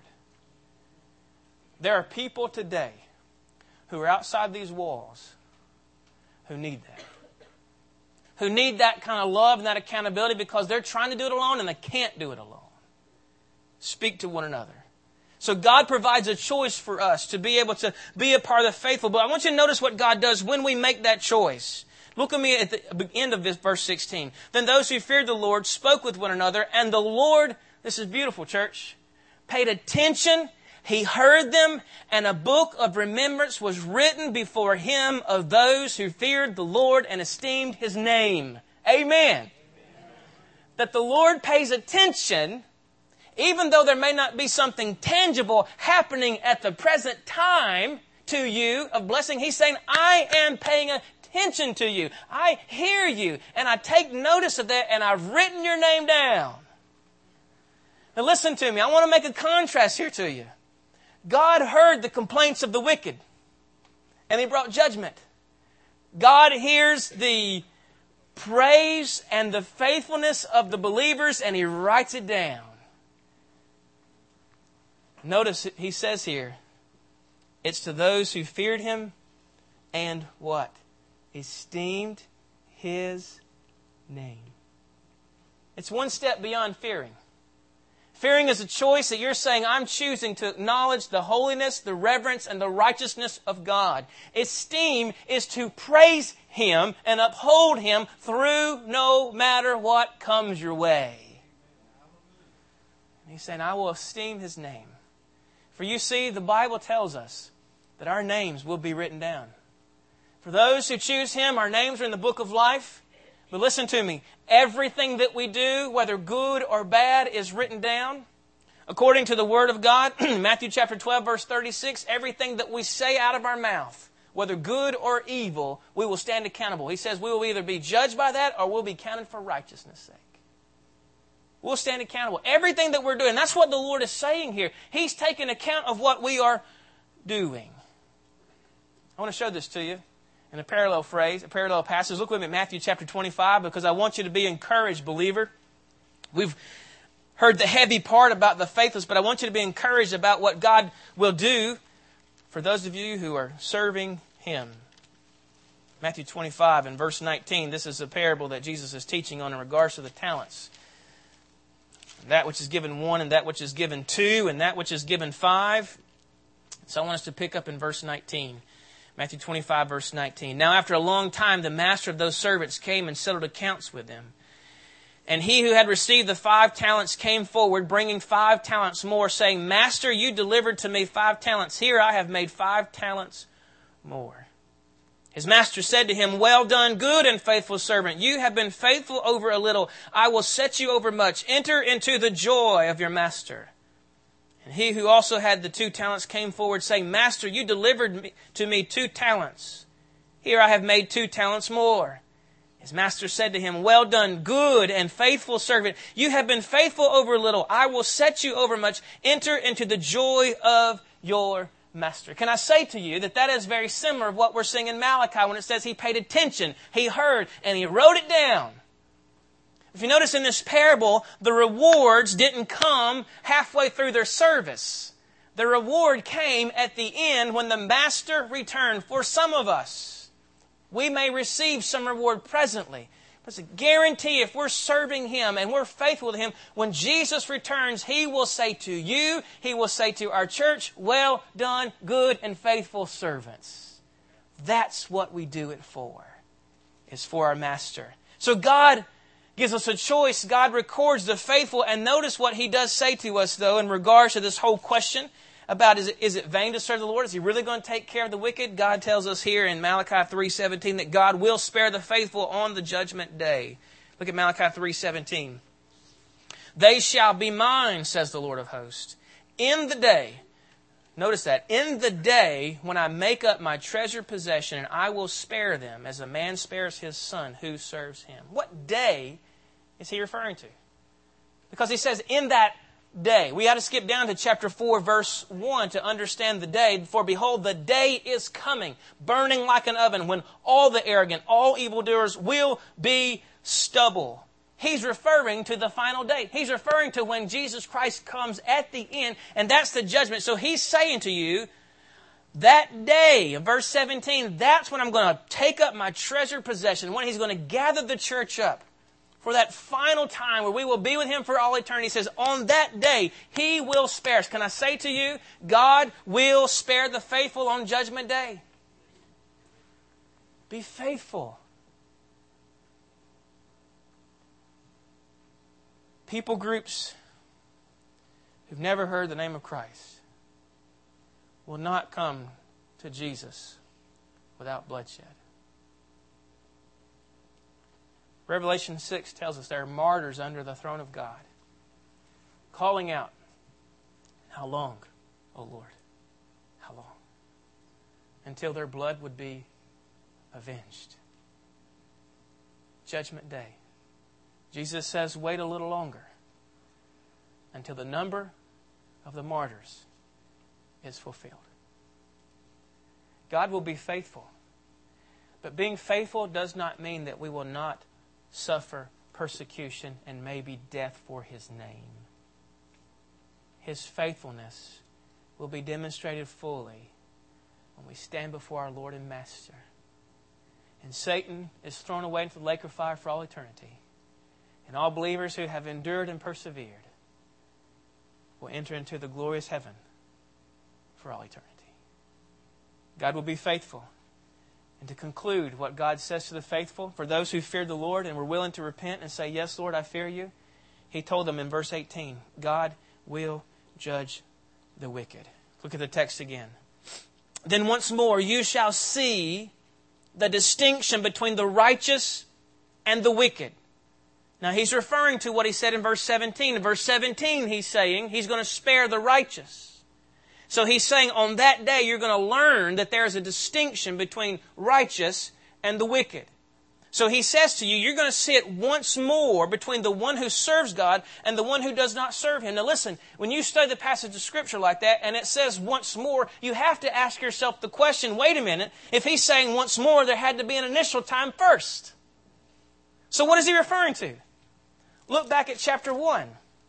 There are people today who are outside these walls who need that. Who need that kind of love and that accountability because they're trying to do it alone and they can't do it alone. Speak to one another. So God provides a choice for us to be able to be a part of the faithful. But I want you to notice what God does when we make that choice. Look at me at the end of this verse sixteen. Then those who feared the Lord spoke with one another, and the Lord, this is beautiful, church, paid attention. He heard them, and a book of remembrance was written before him of those who feared the Lord and esteemed his name. Amen. Amen. That the Lord pays attention, even though there may not be something tangible happening at the present time to you of blessing. He's saying, I am paying attention to you. I hear you, and I take notice of that, and I've written your name down. Now listen to me. I want to make a contrast here to you. God heard the complaints of the wicked, and He brought judgment. God hears the praise and the faithfulness of the believers, and He writes it down. Notice He says here, it's to those who feared Him and what? Esteemed His name. It's one step beyond fearing. Fearing is a choice that you're saying, I'm choosing to acknowledge the holiness, the reverence, and the righteousness of God. Esteem is to praise Him and uphold Him through no matter what comes your way. And He's saying, I will esteem His name. For you see, the Bible tells us that our names will be written down. For those who choose Him, our names are in the book of life. But listen to me. Everything that we do, whether good or bad, is written down. According to the Word of God, Matthew chapter twelve, verse thirty-six, everything that we say out of our mouth, whether good or evil, we will stand accountable. He says we will either be judged by that or we'll be counted for righteousness' sake. We'll stand accountable. Everything that we're doing, that's what the Lord is saying here. He's taking account of what we are doing. I want to show this to you. In a parallel phrase, a parallel passage. Look with me at Matthew chapter twenty-five, because I want you to be encouraged, believer. We've heard the heavy part about the faithless, but I want you to be encouraged about what God will do for those of you who are serving Him. Matthew twenty-five and verse nineteen. This is a parable that Jesus is teaching on in regards to the talents. That which is given one, and that which is given two, and that which is given five. So I want us to pick up in verse nineteen. Matthew twenty-five, verse nineteen. Now after a long time, the master of those servants came and settled accounts with them. And he who had received the five talents came forward, bringing five talents more, saying, Master, you delivered to me five talents. Here I have made five talents more. His master said to him, Well done, good and faithful servant. You have been faithful over a little. I will set you over much. Enter into the joy of your master. And he who also had the two talents came forward, saying, Master, you delivered me, to me two talents. Here I have made two talents more. His master said to him, Well done, good and faithful servant. You have been faithful over a little. I will set you over much. Enter into the joy of your master. Can I say to you that that is very similar to what we're seeing in Malachi when it says he paid attention, he heard, and he wrote it down. If you notice in this parable, the rewards didn't come halfway through their service. The reward came at the end when the master returned. For some of us, we may receive some reward presently. But it's a guarantee if we're serving Him and we're faithful to Him, when Jesus returns, He will say to you, He will say to our church, well done, good and faithful servants. That's what we do it for. It's for our master. So God gives us a choice. God records the faithful. And notice what He does say to us, though, in regards to this whole question about is it, is it vain to serve the Lord? Is He really going to take care of the wicked? God tells us here in Malachi three seventeen that God will spare the faithful on the judgment day. Look at Malachi three seventeen. They shall be mine, says the Lord of hosts, in the day. Notice that. In the day when I make up my treasured possession, and I will spare them as a man spares his son who serves him. What day is He referring to? Because He says in that day. We got to skip down to chapter four, verse one to understand the day. For behold, the day is coming, burning like an oven, when all the arrogant, all evildoers will be stubble. He's referring to the final day. He's referring to when Jesus Christ comes at the end, and that's the judgment. So He's saying to you, that day, verse seventeen, that's when I'm going to take up my treasured possession, when He's going to gather the church up for that final time where we will be with Him for all eternity. He says, on that day, He will spare us. Can I say to you, God will spare the faithful on Judgment Day. Be faithful. People groups who've never heard the name of Christ will not come to Jesus without bloodshed. Revelation six tells us there are martyrs under the throne of God, calling out, how long, O Lord? How long? Until their blood would be avenged. Judgment Day. Jesus says, wait a little longer until the number of the martyrs is fulfilled. God will be faithful. But being faithful does not mean that we will not suffer persecution and maybe death for His name. His faithfulness will be demonstrated fully when we stand before our Lord and Master. And Satan is thrown away into the lake of fire for all eternity. And all believers who have endured and persevered will enter into the glorious heaven for all eternity. God will be faithful. And to conclude what God says to the faithful, for those who feared the Lord and were willing to repent and say, yes, Lord, I fear you, He told them in verse eighteen, God will judge the wicked. Look at the text again. Then once more you shall see the distinction between the righteous and the wicked. Now He's referring to what He said in verse seventeen. In verse seventeen He's saying He's going to spare the righteous. So He's saying on that day you're going to learn that there is a distinction between righteous and the wicked. So He says to you, you're going to see it once more between the one who serves God and the one who does not serve Him. Now listen, when you study the passage of Scripture like that and it says once more, you have to ask yourself the question, wait a minute, if He's saying once more, there had to be an initial time first. So what is He referring to? Look back at chapter one.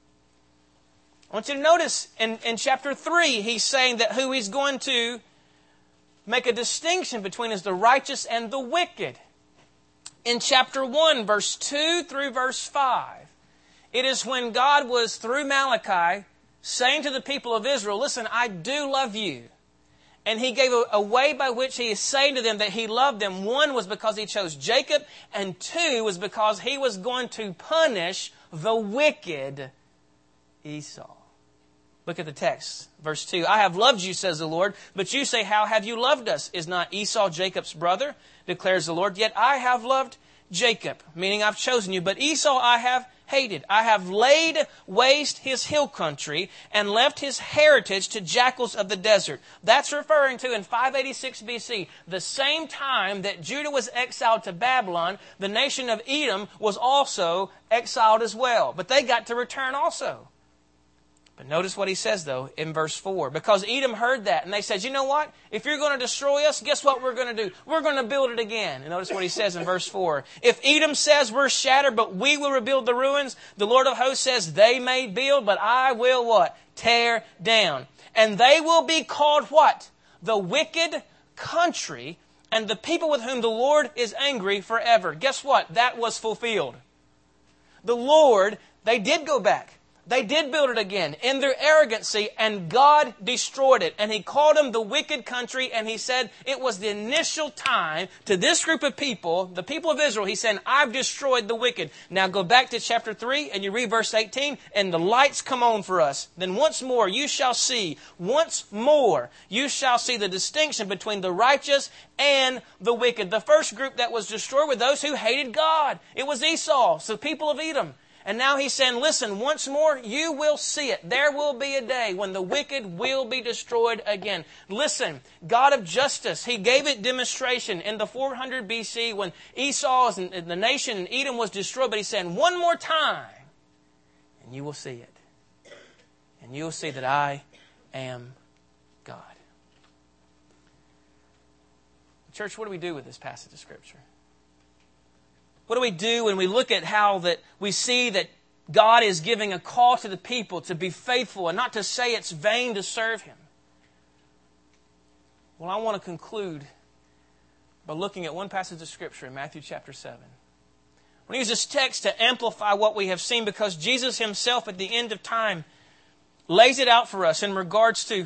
I want you to notice in, in chapter three, He's saying that who He's going to make a distinction between is the righteous and the wicked. In chapter one, verse two through verse five, it is when God was, through Malachi, saying to the people of Israel, listen, I do love you. And He gave a, a way by which He is saying to them that He loved them. One was because He chose Jacob, and two was because He was going to punish the wicked Esau. Look at the text, verse two. I have loved you, says the Lord, but you say, how have you loved us? Is not Esau Jacob's brother, declares the Lord? Yet I have loved Jacob, meaning I've chosen you, but Esau I have hated. I have laid waste his hill country and left his heritage to jackals of the desert. That's referring to in five eighty-six B C, the same time that Judah was exiled to Babylon, the nation of Edom was also exiled as well. But they got to return also. But notice what he says, though, in verse four. Because Edom heard that, and they said, you know what? If you're going to destroy us, guess what we're going to do? We're going to build it again. And notice what he says in verse four. If Edom says we're shattered, but we will rebuild the ruins, the Lord of hosts says they may build, but I will what? Tear down. And they will be called what? The wicked country, and the people with whom the Lord is angry forever. Guess what? That was fulfilled. The Lord, they did go back. They did build it again in their arrogancy, and God destroyed it. And He called them the wicked country, and He said it was the initial time to this group of people, the people of Israel. He said, I've destroyed the wicked. Now go back to chapter three, and you read verse eighteen, and the lights come on for us. Then once more you shall see, once more you shall see the distinction between the righteous and the wicked. The first group that was destroyed were those who hated God. It was Esau, so the people of Edom. And now he's saying, listen, once more, you will see it. There will be a day when the wicked will be destroyed again. Listen, God of justice, He gave it demonstration in the four hundred B C when Esau and the nation in Edom was destroyed. But He's saying, one more time, and you will see it. And you will see that I am God. Church, what do we do with this passage of Scripture? What do we do when we look at how that we see that God is giving a call to the people to be faithful and not to say it's vain to serve Him? Well, I want to conclude by looking at one passage of Scripture in Matthew chapter seven. I want to use this text to amplify what we have seen, because Jesus Himself at the end of time lays it out for us in regards to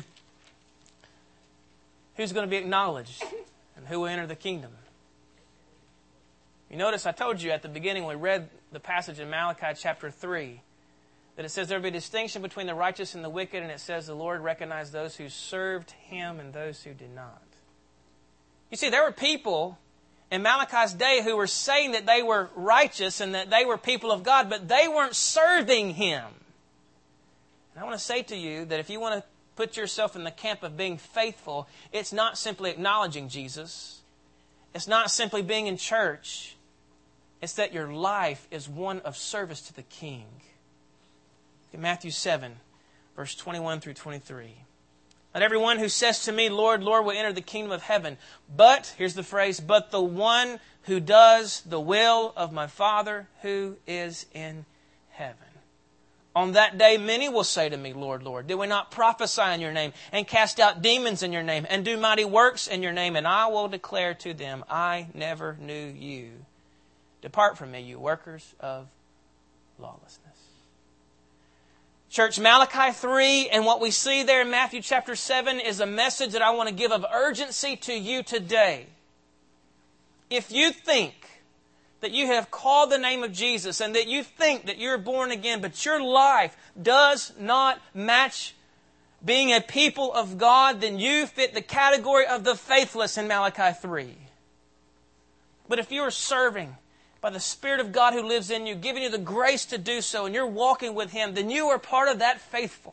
who's going to be acknowledged and who will enter the kingdom. You notice I told you at the beginning when we read the passage in Malachi chapter three that it says there will be a distinction between the righteous and the wicked, and it says the Lord recognized those who served Him and those who did not. You see, there were people in Malachi's day who were saying that they were righteous and that they were people of God, but they weren't serving Him. And I want to say to you that if you want to put yourself in the camp of being faithful, it's not simply acknowledging Jesus. It's not simply being in church. It's that your life is one of service to the King. In Matthew seven, verse twenty-one through twenty-three. Let everyone who says to me, Lord, Lord, will enter the kingdom of heaven. But, here's the phrase, but the one who does the will of my Father who is in heaven. On that day, many will say to me, Lord, Lord, did we not prophesy in your name and cast out demons in your name and do mighty works in your name? And I will declare to them, I never knew you. Depart from me, you workers of lawlessness. Church, Malachi three and what we see there in Matthew chapter seven is a message that I want to give of urgency to you today. If you think that you have called the name of Jesus and that you think that you're born again, but your life does not match being a people of God, then you fit the category of the faithless in Malachi three. But if you are serving by the Spirit of God who lives in you, giving you the grace to do so, and you're walking with Him, then you are part of that faithful.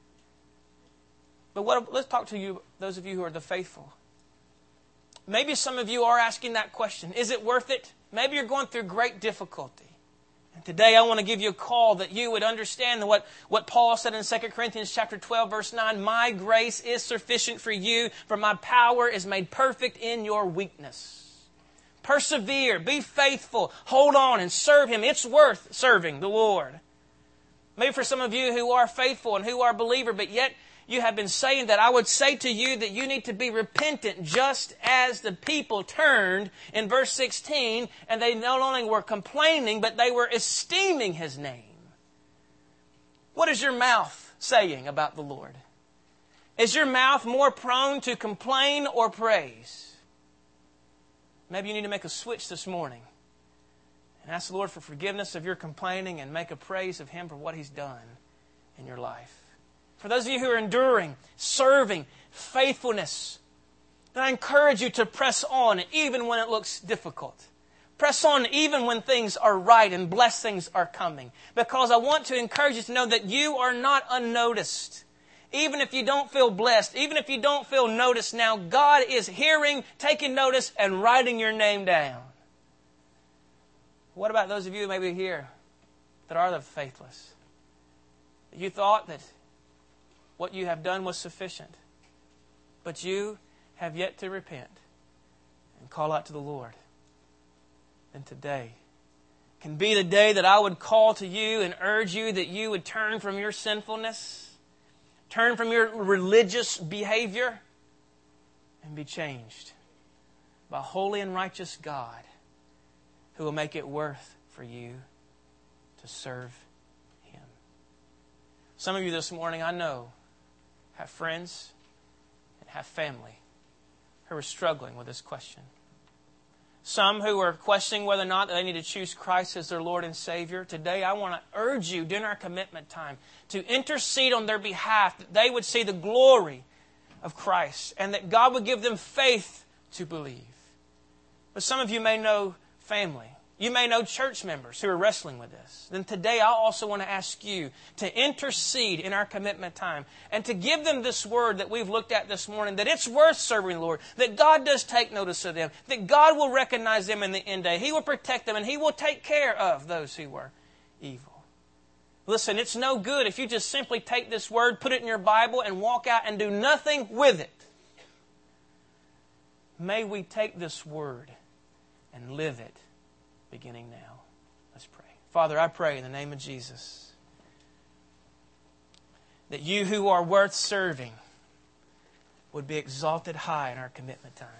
But what, let's talk to you, those of you who are the faithful. Maybe some of you are asking that question. Is it worth it? Maybe you're going through great difficulty. And today I want to give you a call that you would understand what, what Paul said in Second Corinthians chapter twelve, verse nine. My grace is sufficient for you, for my power is made perfect in your weakness. Persevere, be faithful, hold on and serve Him. It's worth serving the Lord. Maybe for some of you who are faithful and who are believer, but yet you have been saying that, I would say to you that you need to be repentant just as the people turned in verse sixteen, and they not only were complaining, but they were esteeming His name. What is your mouth saying about the Lord? Is your mouth more prone to complain or praise? Maybe you need to make a switch this morning and ask the Lord for forgiveness of your complaining and make a praise of Him for what He's done in your life. For those of you who are enduring, serving, faithfulness, then I encourage you to press on even when it looks difficult. Press on even when things are right and blessings are coming. Because I want to encourage you to know that you are not unnoticed. Even if you don't feel blessed, even if you don't feel noticed now, God is hearing, taking notice, and writing your name down. What about those of you maybe here that are the faithless? You thought that what you have done was sufficient. But you have yet to repent and call out to the Lord. Then today can be the day that I would call to you and urge you that you would turn from your sinfulness, turn from your religious behavior, and be changed by a holy and righteous God who will make it worth for you to serve Him. Some of you this morning, I know, have friends and have family who are struggling with this question. Some who are questioning whether or not they need to choose Christ as their Lord and Savior. Today, I want to urge you during our commitment time to intercede on their behalf, that they would see the glory of Christ and that God would give them faith to believe. But some of you may know family. You may know church members who are wrestling with this. Then today I also want to ask you to intercede in our commitment time and to give them this word that we've looked at this morning, that it's worth serving the Lord, that God does take notice of them, that God will recognize them in the end day. He will protect them and He will take care of those who are evil. Listen, it's no good if you just simply take this word, put it in your Bible, and walk out and do nothing with it. May we take this word and live it beginning now. Let's pray. Father, I pray in the name of Jesus that you who are worth serving would be exalted high in our commitment time.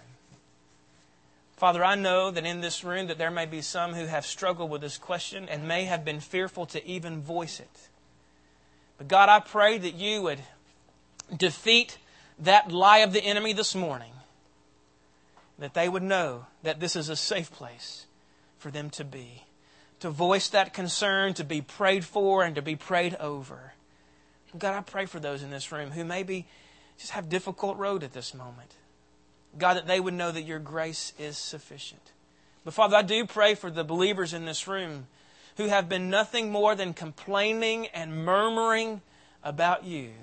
Father, I know that in this room that there may be some who have struggled with this question and may have been fearful to even voice it. But God, I pray that you would defeat that lie of the enemy this morning, that they would know that this is a safe place for them to be, to voice that concern, to be prayed for and to be prayed over. God, I pray for those in this room who maybe just have difficult road at this moment. God, that they would know that your grace is sufficient. But Father, I do pray for the believers in this room who have been nothing more than complaining and murmuring about you.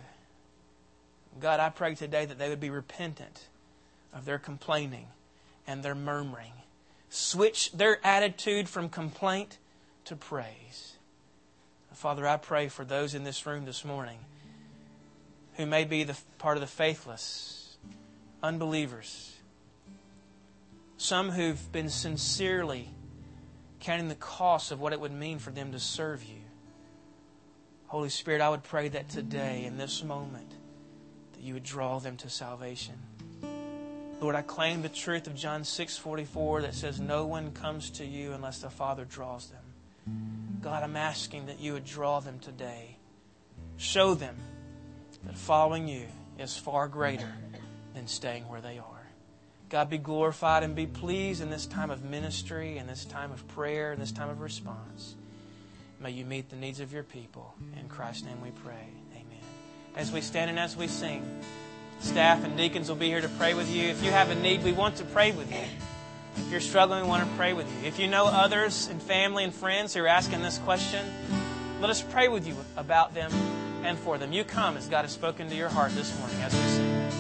God, I pray today that they would be repentant of their complaining and their murmuring. Switch their attitude from complaint to praise. Father, I pray for those in this room this morning who may be the part of the faithless, unbelievers. Some who've been sincerely counting the cost of what it would mean for them to serve you. Holy Spirit, I would pray that today, in this moment, that you would draw them to salvation. Lord, I claim the truth of John six forty-four that says, no one comes to you unless the Father draws them. God, I'm asking that you would draw them today. Show them that following you is far greater than staying where they are. God, be glorified and be pleased in this time of ministry, in this time of prayer, in this time of response. May you meet the needs of your people. In Christ's name we pray. Amen. As we stand and as we sing, staff and deacons will be here to pray with you. If you have a need, we want to pray with you. If you're struggling, we want to pray with you. If you know others and family and friends who are asking this question, let us pray with you about them and for them. You come as God has spoken to your heart this morning as we sing.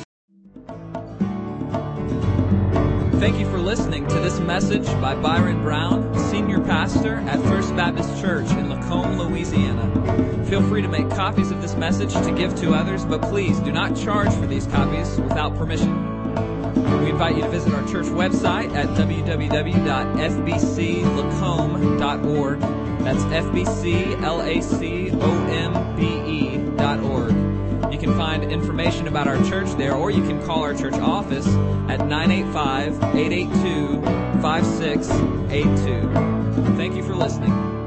Thank you for listening to this message by Byron Brown, Senior Pastor at First Baptist Church in Lacombe, Louisiana. Feel free to make copies of this message to give to others, but please do not charge for these copies without permission. We invite you to visit our church website at w w w dot f b c lacombe dot org. That's F B C L A C O M B E dot org. You can find information about our church there, or you can call our church office at nine eight five, eight eight two, five six eight two. Thank you for listening.